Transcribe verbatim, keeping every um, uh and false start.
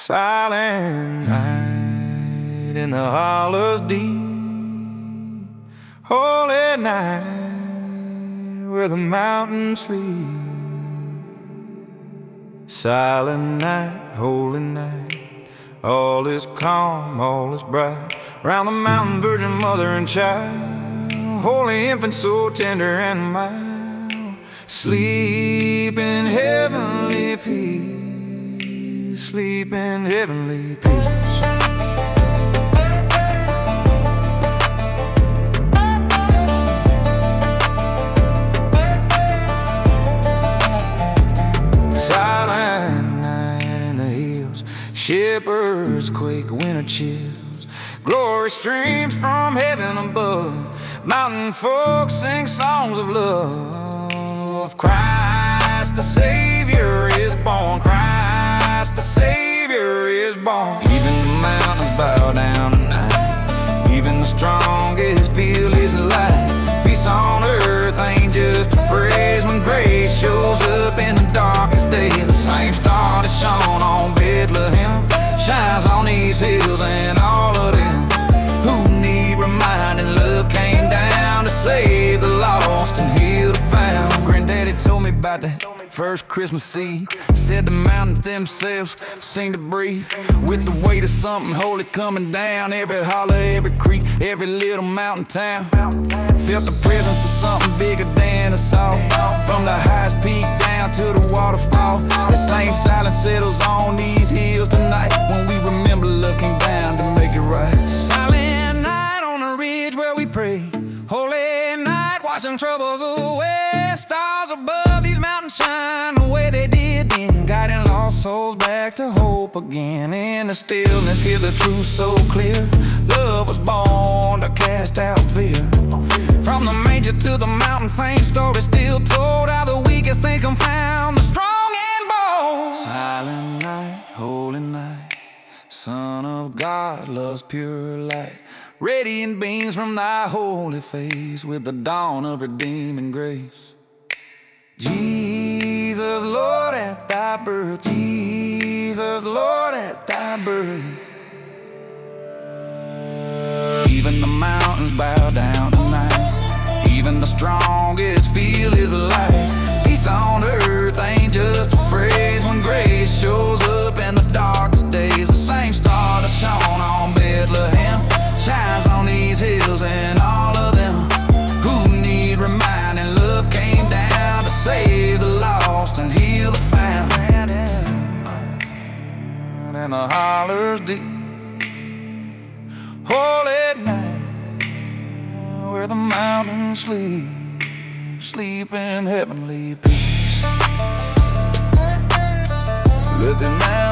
Silent night in the hollows deep, holy night where the mountains sleep. Silent night, holy night, all is calm, all is bright round the mountain, Virgin Mother and Child, holy infant so tender and mild. Sleep in heavenly peace, sleep in heavenly peace. Shepherds quake, winter chills, glory streams from heaven above. Mountain folks sing songs of love. Christ the Savior is born, Christ the Savior is born. Even the mountains bow down tonight, even the strongest feel His light. Peace on earth ain't just a phrase when grace shows up in the darkest days. The same star that shone on Bethlehem shines on these hills, and all of them who need reminding, love came down to save the lost and heal the found. Granddaddy told me about that first Christmas Eve, said the mountains themselves seem to breathe with the weight of something holy coming down. Every holler, every creek, every little mountain town felt the presence of something bigger than us all. From the highest peak down to the waterfall, the same silence settles on these hills tonight when we remember love came down to make it right. Silent night on the ridge where we pray, holy night washing troubles away. Stars above these mountains shine the way they did then, guiding lost souls back to hope again. In the stillness, hear the truth so clear. Love was born to cast out fear. From the manger to the mountain, same story still told. How the weakest think I'm found, the strong and bold. Silent night, holy night, Son of God, love's pure light. Radiant beams from thy holy face with the dawn of redeeming grace. Jesus, Lord, at thy birth, Jesus, Lord, at thy birth. Even the mountains bow down tonight, even the strongest feel His light. Peace on earth ain't just a phrase when grace shows up in the darkest days. The same star that shone on Bethlehem shines on these hills, and all of them who need reminding, love came down to save the lost and heal the found. And the hollers deep, holy night where the mountains sleep, sleep in heavenly peace. Let the